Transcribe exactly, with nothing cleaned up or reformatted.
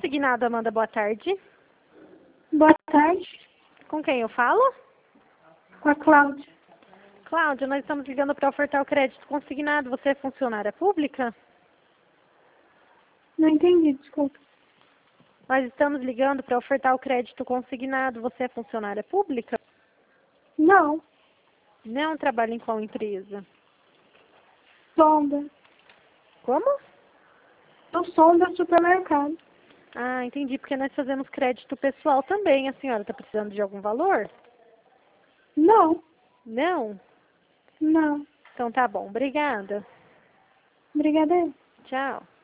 Consignado, Amanda, boa tarde. Boa tarde, Com quem eu falo? com a Cláudia. Cláudia, nós estamos ligando para ofertar o crédito consignado. Você é funcionária pública? Não entendi, desculpa. Nós estamos ligando para ofertar o crédito consignado. Você é funcionária pública? Não, Não trabalha em qual empresa? sonda. Como? Eu sonda supermercado. Ah, entendi, porque nós fazemos crédito pessoal também. A senhora está precisando de algum valor? Não, Não? não. Então tá bom, obrigada. Obrigada. Tchau.